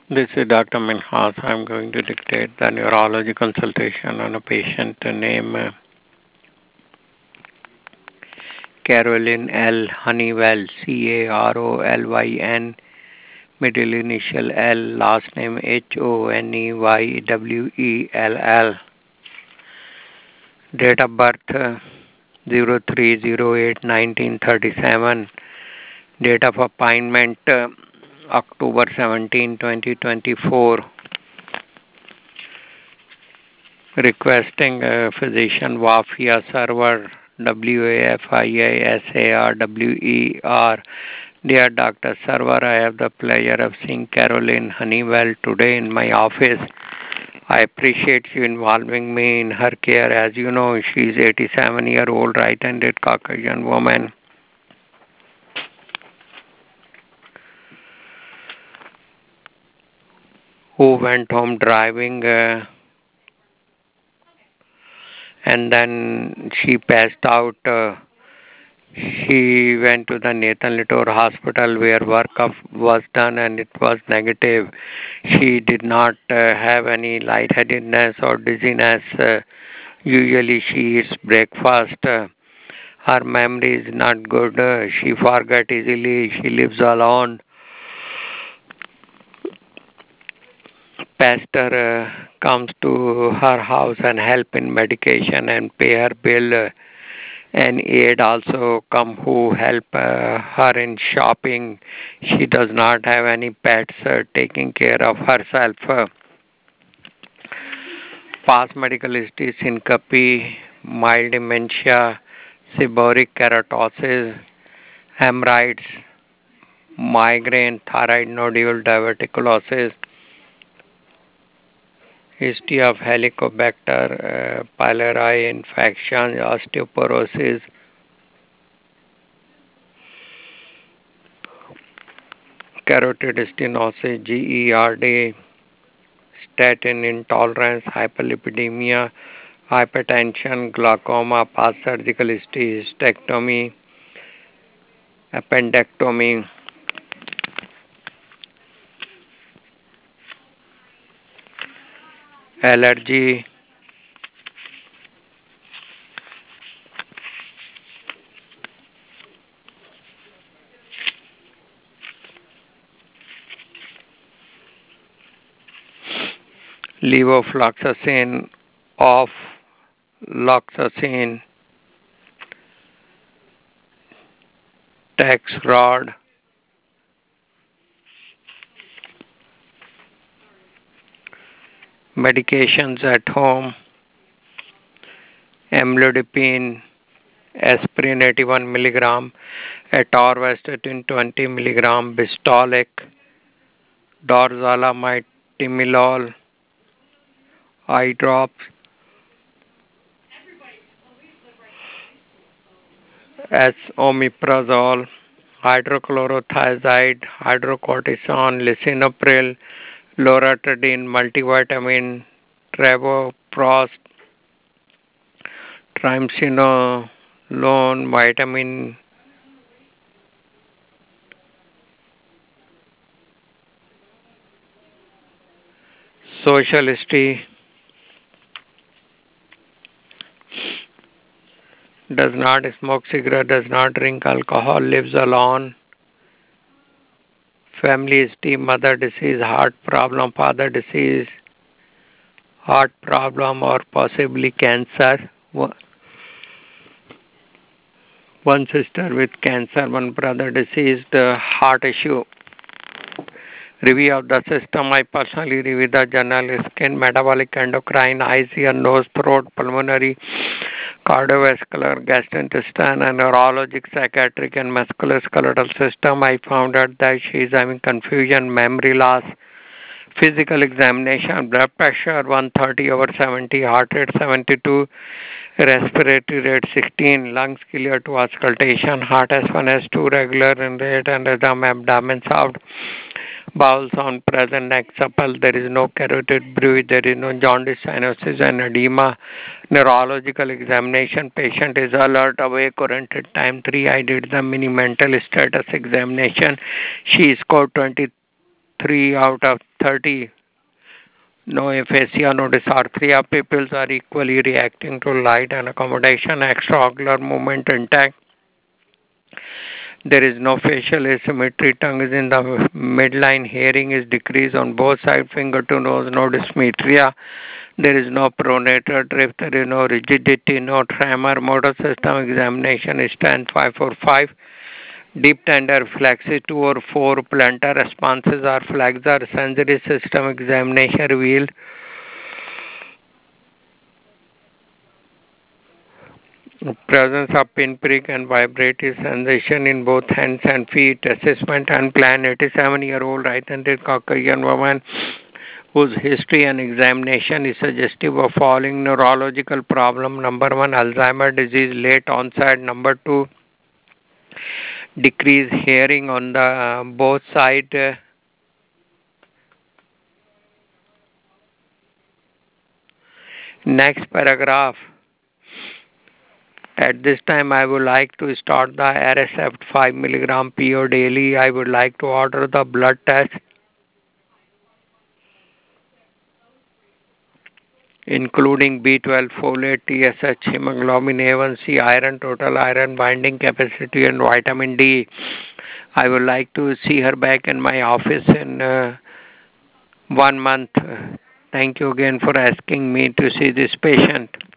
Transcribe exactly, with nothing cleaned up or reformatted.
This is Doctor Minhas. I'm going to dictate the neurology consultation on a patient named uh, Carolyn L. Honeywell, C A R O L Y N, middle initial L, last name H O N E Y W E L L. Date of birth uh, zero three zero eight nineteen thirty-seven. Date of appointment uh, October seventeenth, twenty twenty-four. Requesting a physician Wafia server W A F I A S A R W E R. Dear Doctor Server, I have the pleasure of seeing Caroline Honeywell today in my office. I appreciate you involving me in her care. As you know, she is eighty-seven year old right-handed Caucasian woman. Who went home driving uh, and then she passed out. Uh, She went to the Nathan Litor Hospital where workup was done and it was negative. She did not uh, have any lightheadedness or dizziness. Uh, usually she eats breakfast. Uh, her memory is not good. Uh, she forget easily. She lives alone. Pastor uh, comes to her house and help in medication and pay her bill. Uh, and aid also come who help uh, her in shopping. She does not have any pets, uh, taking care of herself. Uh, past medical history, syncope, mild dementia, seborrheic keratosis, hemorrhoids, migraine, thyroid nodule, diverticulosis, history of Helicobacter uh, pylori infection, osteoporosis, carotid stenosis, GERD, statin intolerance, hyperlipidemia, hypertension, glaucoma, past surgical history, hysterectomy, appendectomy, allergy, levofloxacin, ofloxacin, Taxrod, medications at home, amlodipine, aspirin eighty-one milligram, atorvastatin twenty milligram, Bistolic, dorzolamide, timolol, eye drops, esomeprazole, hydrochlorothiazide, hydrocortisone, lisinopril, loratadine, multivitamin, travoprost, triamcinolone, vitamin, social history, does not smoke cigarette, does not drink alcohol, lives alone, family history, mother disease, heart problem, father disease, heart problem or possibly cancer. One sister with cancer, one brother deceased, uh, heart issue. Review of the system. I personally review the journal, skin, metabolic, endocrine, eyes, ear, nose, throat, pulmonary, cardiovascular, gastrointestinal, and neurologic, psychiatric, and musculoskeletal system. I found out that she is having confusion, memory loss, physical examination, blood pressure one thirty over seventy, heart rate seventy-two, respiratory rate sixteen, lungs clear to auscultation, heart S one, S two regular in rate and rhythm, abdomen soft, bowel sound present, neck supple, there is no carotid bruit, there is no jaundice, cyanosis and edema. Neurological examination, patient is alert, awake, oriented, time three. I did the mini mental status examination. She scored twenty three out of thirty. No aphasia, no dysarthria. Pupils are equally reacting to light and accommodation. Extraocular movement intact. There is no facial asymmetry. Tongue is in the midline. Hearing is decreased on both sides. Finger to nose. No dysmetria. There is no pronator drift. There is no rigidity. No tremor. Motor system examination is ten five four five. Deep tender flexes two or four. Plantar responses are flexor. Sensory system examination revealed presence of pinprick and vibrative sensation in both hands and feet. Assessment and plan. eighty-seven-year-old right-handed Caucasian woman whose history and examination is suggestive of following neurological problem. Number one, Alzheimer's disease, late onset. Number two, decreased hearing on the uh, both side. Next paragraph. At this time, I would like to start the Aricept five milligram P O daily. I would like to order the blood test, including B twelve, folate, T S H, hemoglobin A one C, iron, total iron binding capacity, and vitamin D. I would like to see her back in my office in uh, one month. Thank you again for asking me to see this patient.